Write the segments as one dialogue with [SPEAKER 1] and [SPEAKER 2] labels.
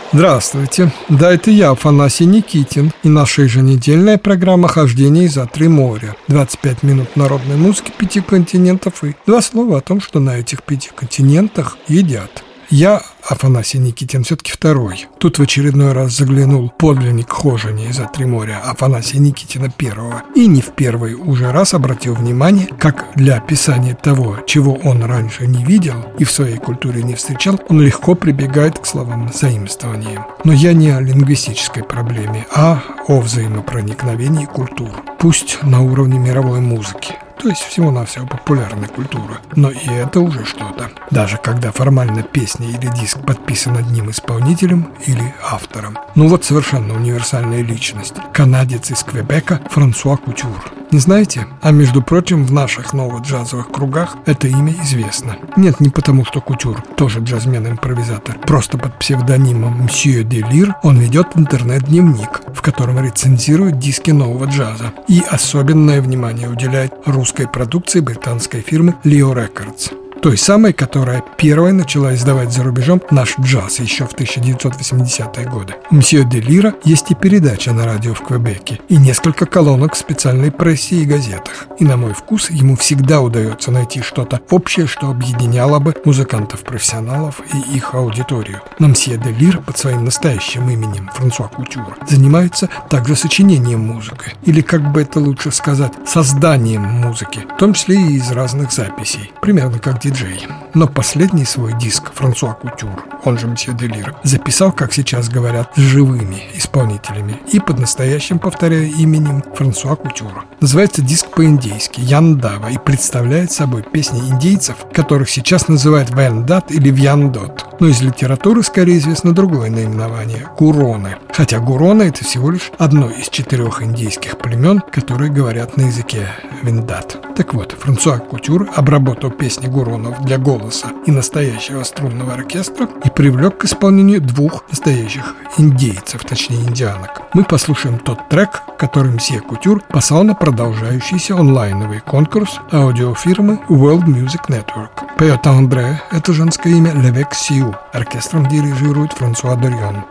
[SPEAKER 1] Здравствуйте, да, это я, Афанасий Никитин, и наша еженедельная программа «Хождение за три моря». 25 минут народной музыки 5 континентов и 2 слова о том, что на этих 5 континентах едят. Я, Афанасий Никитин, все-таки второй. Тут в очередной раз заглянул подлинник хожения за три моря Афанасия Никитина первого. И не в первый уже раз обратил внимание, как для описания того, чего он раньше не видел и в своей культуре не встречал, он легко прибегает к словам заимствования. Но я не о лингвистической проблеме, а о взаимопроникновении культур. Пусть на уровне мировой музыки. То есть всего-навсего популярная культура. Но и это уже что-то. Даже когда формально песня или диск подписан одним исполнителем или автором. Ну вот совершенно универсальная личность. Канадец из Квебека Франсуа Кутюр. Не знаете? А между прочим, в наших ново-джазовых кругах это имя известно. Нет, не потому, что Кутюр тоже джазмен-импровизатор. Просто под псевдонимом Мсье де Лир он ведет интернет-дневник, в котором рецензирует диски нового джаза. И особенное внимание уделяет русской продукции британской фирмы Leo Records. Той самой, которая первой начала издавать за рубежом наш джаз еще в 1980-е годы. У Мсье де Лира есть и передача на радио в Квебеке, и несколько колонок в специальной прессе и газетах. И на мой вкус ему всегда удается найти что-то общее, что объединяло бы музыкантов-профессионалов и их аудиторию. Но Мсье де Лир под своим настоящим именем Франсуа Кутюр занимается также сочинением музыки, или, как бы это лучше сказать, созданием музыки, в том числе и из разных записей, примерно как диджей. Но последний свой диск Франсуа Кутюр, он же Мсье де Лир, записал, как сейчас говорят, с живыми исполнителями и под настоящим, повторяю, именем Франсуа Кутюр. Называется диск по-индейски «Яндава» и представляет собой песни индейцев, которых сейчас называют «Вендат» или «Вьяндот». Но из литературы скорее известно другое наименование – «Гуроны». Хотя гуроны – это всего лишь одно из 4 индейских племен, которые говорят на языке вендат. Так вот, Франсуа Кутюр обработал песни гуронов для голоса и настоящего струнного оркестра и привлек к исполнению 2 настоящих индейцев, точнее индианок. Мы послушаем тот трек, который Мсье Кутюр послал на продолжающийся онлайновый конкурс аудиофирмы World Music Network. Поет Андре, это женское имя, Левек Сиу. Оркестром дирижирует Франсуа Дорион.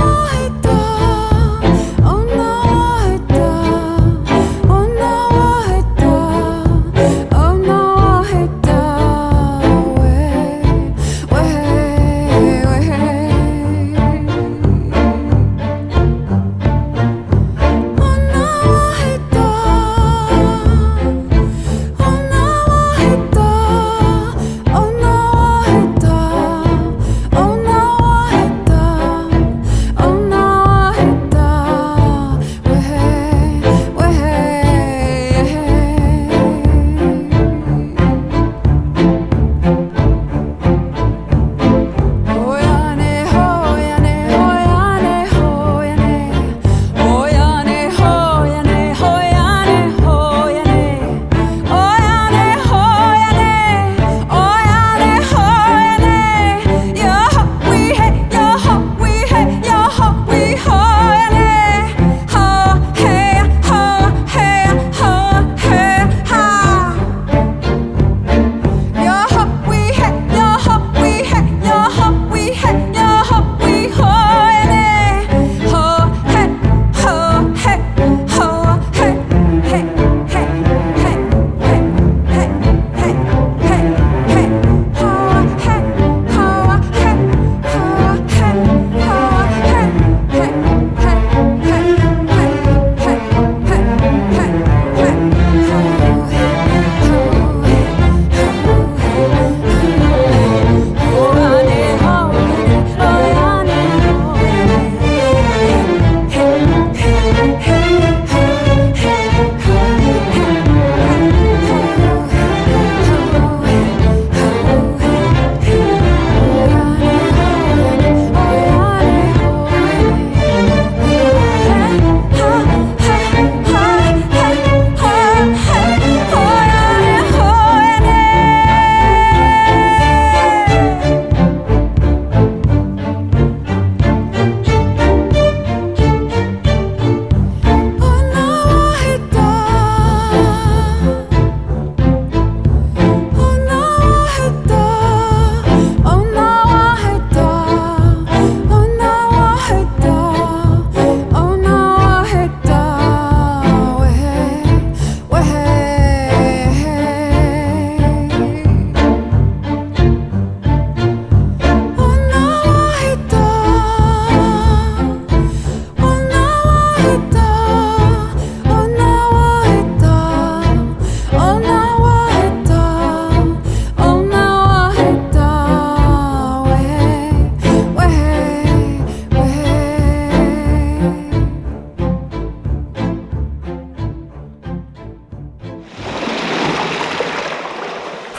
[SPEAKER 2] Oh no,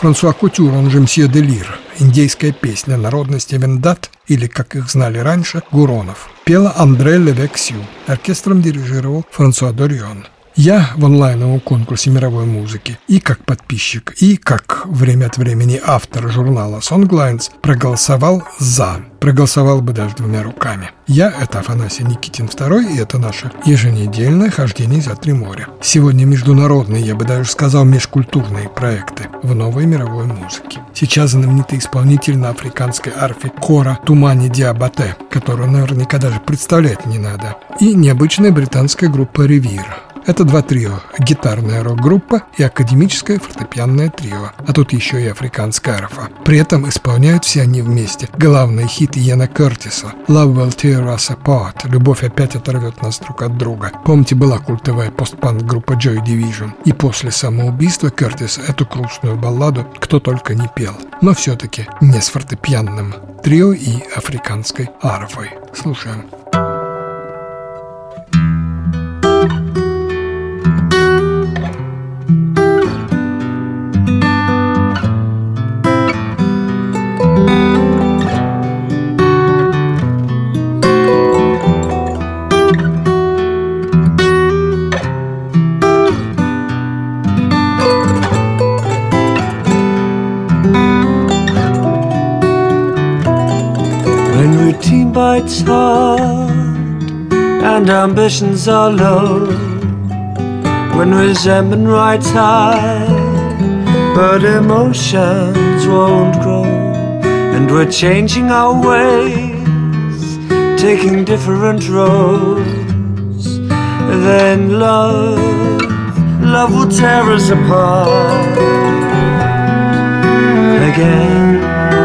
[SPEAKER 1] Франсуа Кутюр, он же Мсье де Лир. Индейская песня народности Вендат, или, как их знали раньше, Гуронов. Пела Андре Левексю. Оркестром дирижировал Франсуа Дорьон. Я в онлайновом конкурсе мировой музыки и как подписчик, и как время от времени автор журнала Songlines проголосовал «за». Проголосовал бы даже двумя руками. Я – это Афанасий Никитин II, и это наше еженедельное хождение за три моря. Сегодня международные, я бы даже сказал, межкультурные проекты в новой мировой музыке. Сейчас знаменитый исполнитель на африканской арфе Кора Тумани Диабате, которую наверняка даже представлять не надо, и необычная британская группа «Ревир». Это два трио – гитарная рок-группа и академическое фортепианное трио, а тут еще и африканская арфа. При этом исполняют все они вместе главный хит Иэна Кертиса «Love will tear us apart» – «Любовь опять оторвет нас друг от друга». Помните, была культовая постпанк-группа Joy Division, и после самоубийства Кертиса эту грустную балладу кто только не пел. Но все-таки не с фортепианным трио и африканской арфой. Слушаем.
[SPEAKER 2] Routine bites hard and ambitions are low, when resentment rides high but emotions won't grow, and we're changing our ways, taking different roads. Then love will tear us apart again.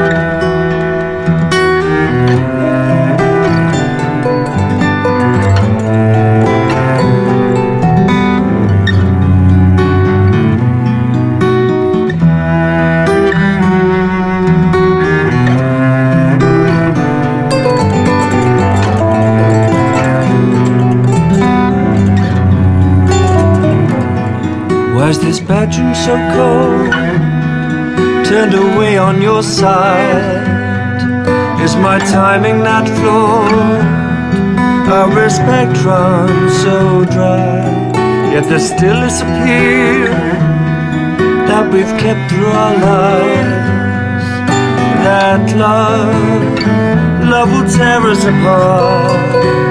[SPEAKER 2] Why's this bedroom so cold, turned away on your side? Is my timing not flawed? Our respect runs so dry, yet there still is a appeal that we've kept through our lives, that love will tear us apart,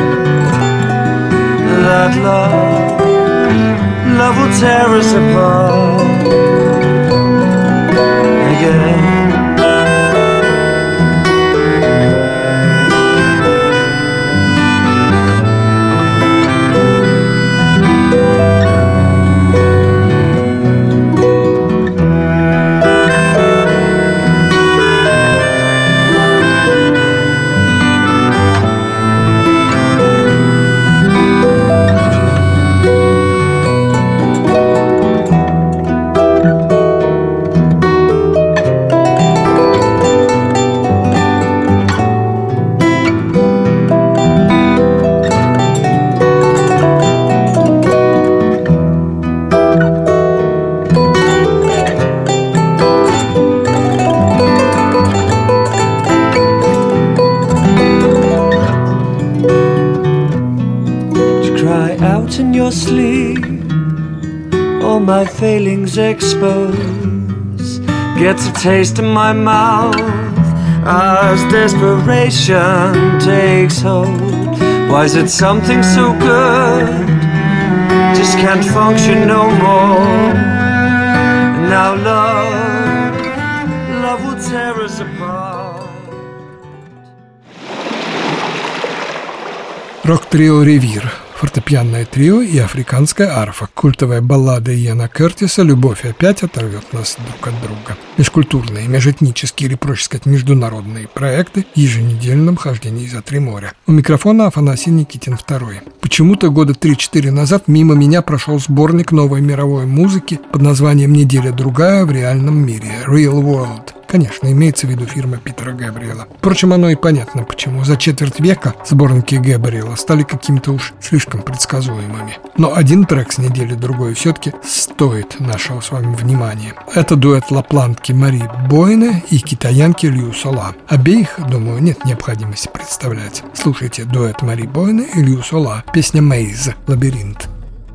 [SPEAKER 2] that love will tear us apart again. In your sleep, all my failings expose, gets a taste in my mouth as desperation takes hold. Why is it something so good just can't function no more? And now love will tear us apart.
[SPEAKER 1] Рок-трио «Ревир», фортепианное трио и африканская арфа, культовая баллада Иэна Кертиса «Любовь опять оторвет нас друг от друга». Межкультурные, межэтнические или, проще сказать, международные проекты в еженедельном хождении за три моря. У микрофона Афанасий Никитин II. Почему-то года 3-4 назад мимо меня прошел сборник новой мировой музыки под названием «Неделя другая в реальном мире» – «Real World». Конечно, имеется в виду фирма Питера Гэбриэла. Впрочем, оно и понятно почему. За четверть века сборники Гэбриэла стали какими-то уж слишком предсказуемыми. Но один трек с недели другой все-таки стоит нашего с вами внимания. Это дуэт лапландки Мари Бойне и китаянки Лью Сола. Обеих, думаю, нет необходимости представлять. Слушайте дуэт Мари Бойне и Лью Сола. Песня «Мейз» «Лабиринт».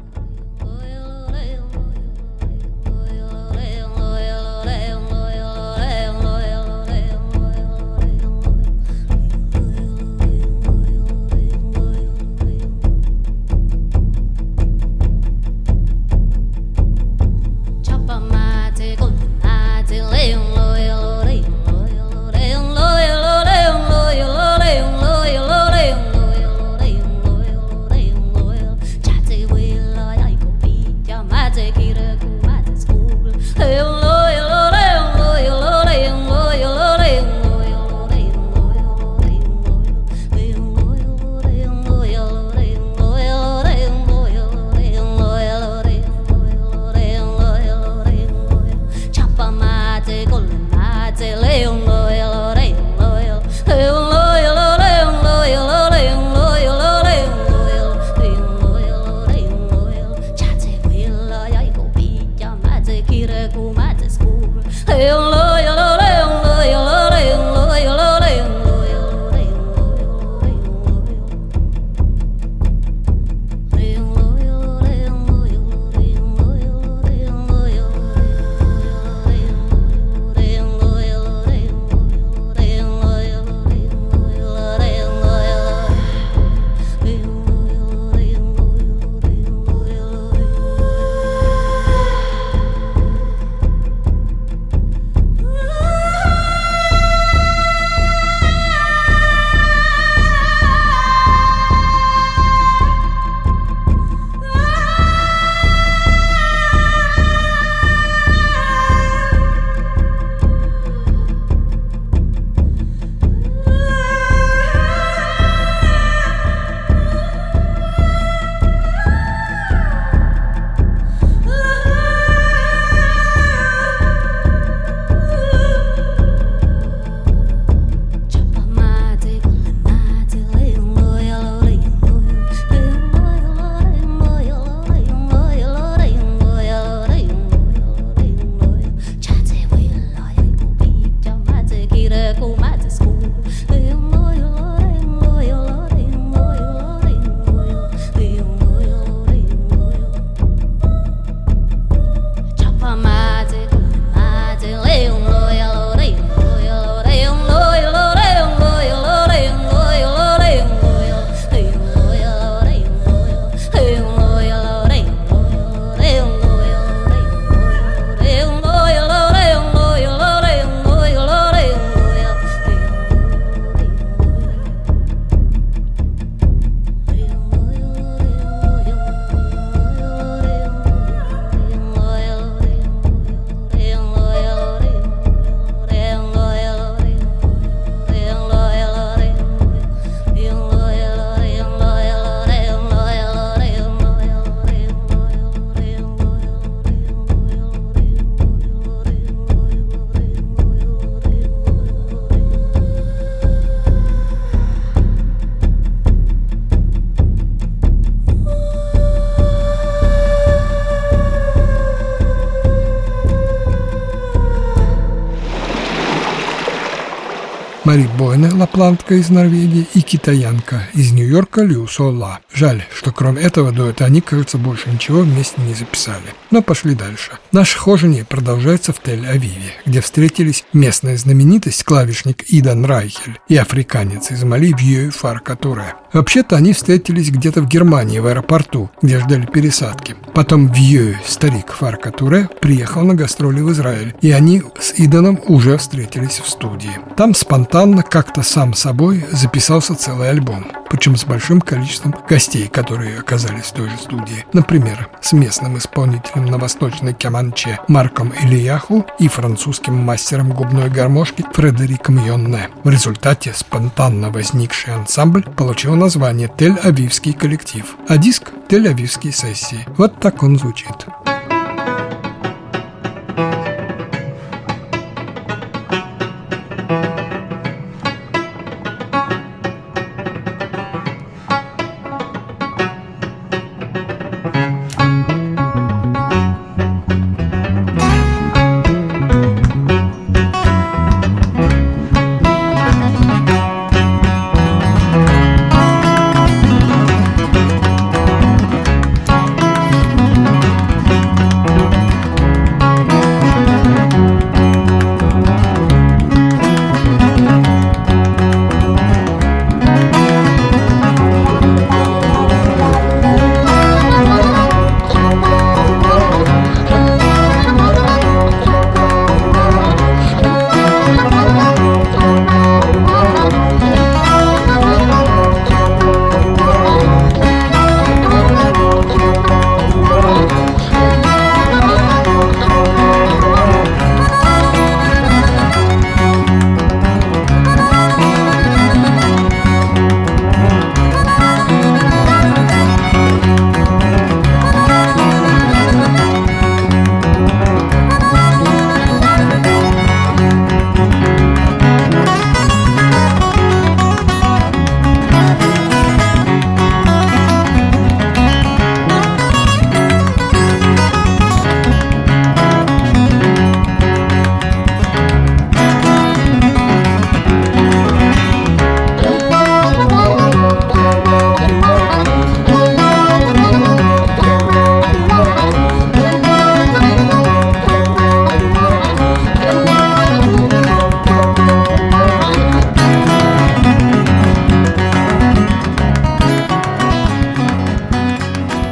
[SPEAKER 1] Мари Бойне, лапландка из Норвегии, и китаянка из Нью-Йорка Лью Сола. Жаль, что кроме этого дуэта они, кажется, больше ничего вместе не записали. Но пошли дальше. Наше хожение продолжается в Тель-Авиве, где встретились местная знаменитость, клавишник Идан Райхель, и африканец из Мали Вьё Фарка Туре. Вообще-то они встретились где-то в Германии, в аэропорту, где ждали пересадки. Потом Вьё, старик Фарка Туре, приехал на гастроли в Израиль, и они с Иданом уже встретились в студии. Там спонтанно, как-то сам собой, записался целый альбом, причем с большим количеством гостей, которые оказались в той же студии. Например, с местным исполнителем на восточной кеманче Марком Ильяху и французским мастером губной гармошки Фредериком Йонне. В результате спонтанно возникший ансамбль получил название «Тель-Авивский коллектив», а диск «Тель-Авивские сессии». Вот так он звучит.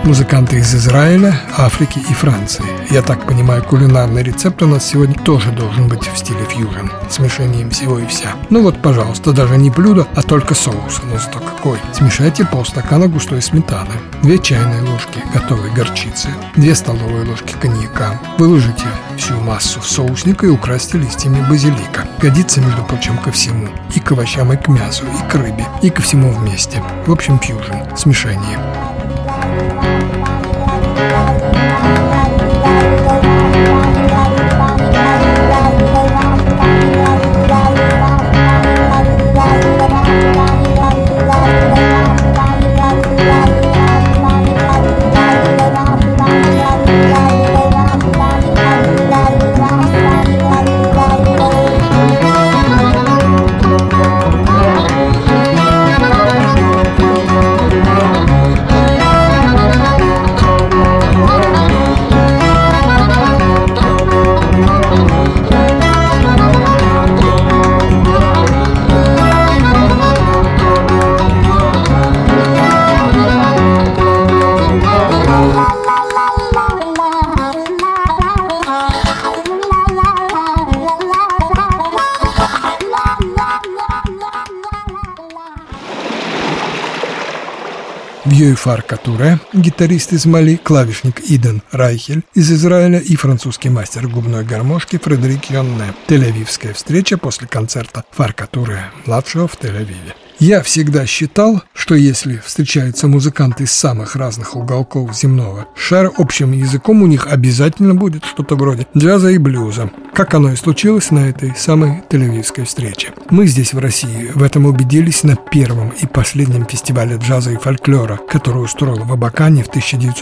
[SPEAKER 1] Музыканты из Израиля, Африки и Франции. Я так понимаю, кулинарный рецепт у нас сегодня тоже должен быть в стиле фьюжн, смешением всего и вся. Ну вот, пожалуйста, даже не блюдо, а только соус. Но зато какой. Смешайте полстакана густой сметаны, 2 чайные ложки готовой горчицы, 2 столовые ложки коньяка. Выложите всю массу в соусник и украсьте листьями базилика. Годится, между прочим, ко всему. И к овощам, и к мясу, и к рыбе, и ко всему вместе. В общем, фьюжн, смешение. Вьюй Фарка Туре, гитарист из Мали, клавишник Иден Райхель из Израиля и французский мастер губной гармошки Фредерик Йонне. Тель-Авивская встреча после концерта Фарка Туре, младшего в Тель-Авиве. Я всегда считал, что если встречаются музыканты из самых разных уголков земного шара, общим языком у них обязательно будет что-то вроде джаза и блюза, как оно и случилось на этой самой Тель-Авивской встрече. Мы здесь, в России, в этом убедились на первом и последнем фестивале джаза и фольклора, который устроил в Абакане в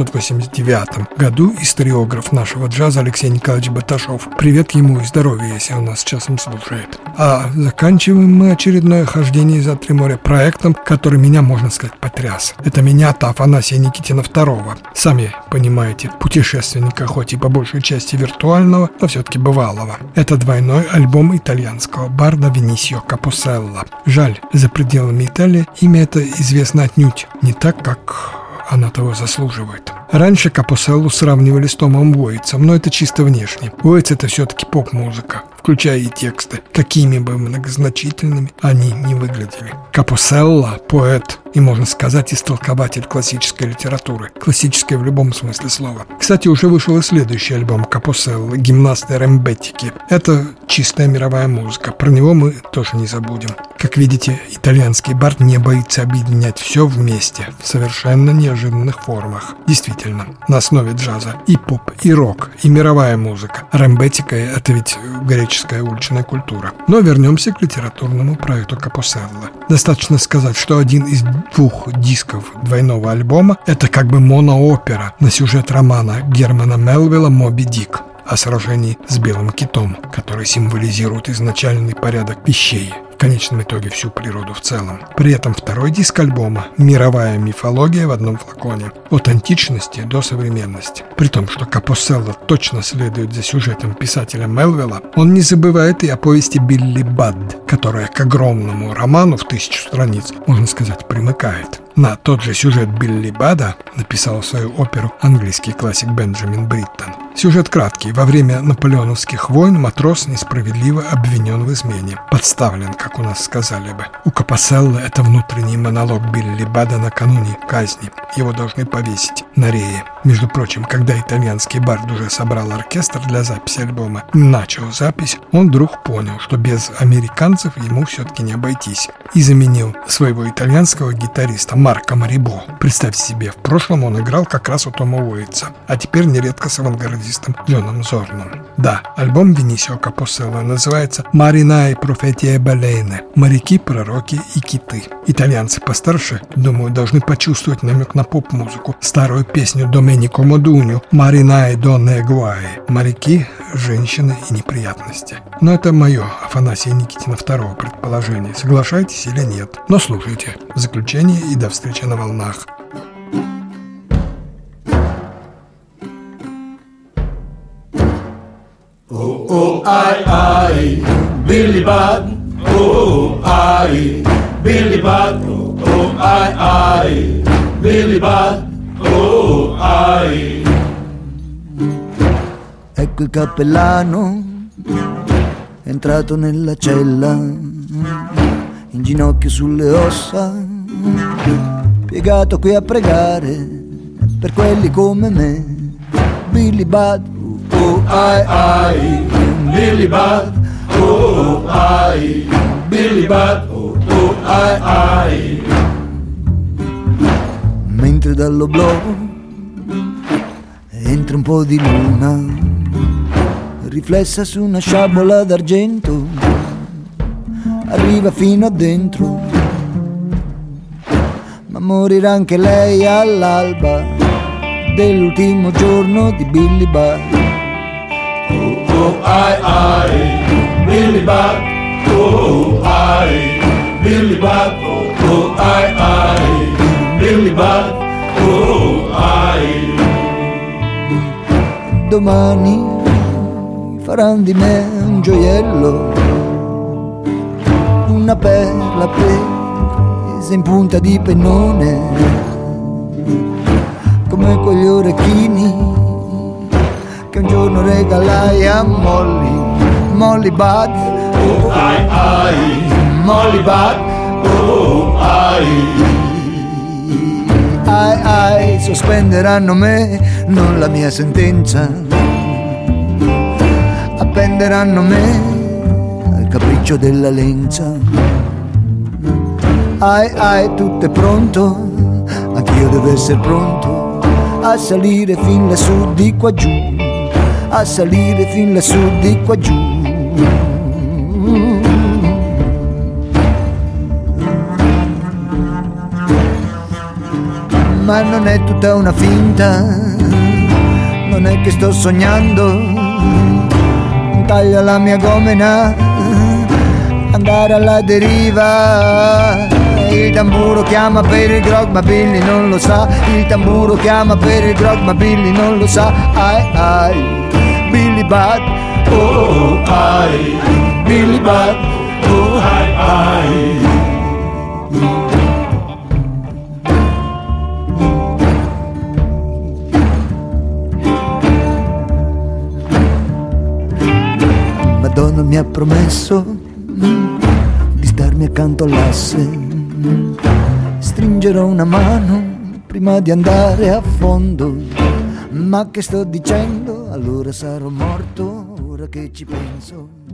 [SPEAKER 1] 1989 году историограф нашего джаза Алексей Николаевич Баташов. Привет ему и здоровья, если он нас часом слушает. А заканчиваем мы очередное хождение за 3 моря проектом, который меня, можно сказать, потряс. Это меня-то Афанасия Никитина II. Сами понимаете, путешественника, хоть и по большей части виртуального, но все-таки бывалого. Это двойной альбом итальянского барда Винисио Капоселло. Жаль, за пределами Италии имя это известно отнюдь не так, как она того заслуживает. Раньше Капоселлу сравнивали с Томом Уойтсом, но это чисто внешне. Уойтс — это все-таки поп-музыка, включая и тексты, какими бы многозначительными они ни выглядели. Капоселло — поэт и, можно сказать, истолкователь классической литературы. Классической в любом смысле слова. Кстати, уже вышел и следующий альбом Капоселло «Гимнасты Рембеттики». Это чистая мировая музыка. Про него мы тоже не забудем. Как видите, итальянский бард не боится объединять все вместе в совершенно неожиданных формах. Действительно, на основе джаза и поп, и рок, и мировая музыка. Рембеттика — это ведь греческая уличная культура. Но вернемся к литературному проекту Капоселло. Достаточно сказать, что один из 2 дисков двойного альбома — это как бы моноопера на сюжет романа Германа Мелвилла «Моби Дик» о сражении с белым китом, который символизирует изначальный порядок вещей, в конечном итоге всю природу в целом. При этом 2 диск альбома — мировая мифология в одном флаконе, от античности до современности. При том, что Капоселло точно следует за сюжетом писателя Мелвилла, он не забывает и о повести Билли Бад, которая к огромному роману в 1000 страниц, можно сказать, примыкает. На тот же сюжет Билли Бада написал свою оперу английский классик Бенджамин Бриттон. Сюжет краткий. Во время наполеоновских войн матрос несправедливо обвинен в измене. Подставлен, как у нас сказали бы. У Капоселло это внутренний монолог Билли Бада накануне казни. Его должны повесить на рее. Между прочим, когда итальянский бард уже собрал оркестр для записи альбома, начал запись, он вдруг понял, что без американцев ему все-таки не обойтись. И заменил своего итальянского гитариста Марко Марибо. Представьте себе, в прошлом он играл как раз у Тома Уойтса, а теперь нередко с авангардистом Джоном Зорном. Да, альбом Винисио Капоселло называется «Маринай профетие балене» — «Моряки, пророки и киты». Итальянцы постарше, думаю, должны почувствовать намек на поп-музыку, старую песню Доменико Модунью «Маринай донне гуаи» — «Моряки, женщины и неприятности». Но это мое, Афанасия Никитина II, предположение. Соглашайтесь или нет? Но слушайте. В заключение и до встречи на волнах.
[SPEAKER 3] Oh, I, Billy Budd. Oh, I, Billy Budd. Oh, I, Billy Budd. Oh, ai.
[SPEAKER 4] Ecco il cappellano è entrato nella cella, in ginocchio sulle ossa, piegato qui a pregare per quelli come me. Billy Budd,
[SPEAKER 3] Ai ai, Billy Budd, ai, Billy Budd, ai ai.
[SPEAKER 4] mentre dall'oblò entra un po' di luna, riflessa su una sciabola d'argento, arriva fino a dentro, ma morirà anche lei all'alba dell'ultimo giorno di Billy Budd.
[SPEAKER 3] Ai ai, Billy Budd, ai, Billy Budd, ai ai, Billy Budd, ai.
[SPEAKER 4] Domani faranno di me un gioiello, una perla appesa in punta di pennone, come quegli orecchini che un giorno regalai a Molly Budd,
[SPEAKER 3] Ai ai,
[SPEAKER 4] Molly Budd,
[SPEAKER 3] ai,
[SPEAKER 4] ai, sospenderanno me, non la mia sentenza, appenderanno me al capriccio della lenza. Ai, tutto è pronto, anch'io devo essere pronto a salire fin lassù di qua giù, a salire fin lassù di qua giù. Ma non è tutta una finta, non è che sto sognando, taglia la mia gomena, andare alla deriva. Il tamburo chiama per il grog ma Billy non lo sa, il tamburo chiama per il grog ma Billy non lo sa. Ai, Billy Budd,
[SPEAKER 3] ai,
[SPEAKER 4] Billy Budd,
[SPEAKER 3] ai ai.
[SPEAKER 4] Madonna mi ha promesso di starmi accanto all'asse, stringerò una mano prima di andare a fondo. Ma che sto dicendo? Allora sarò morto, ora che ci penso.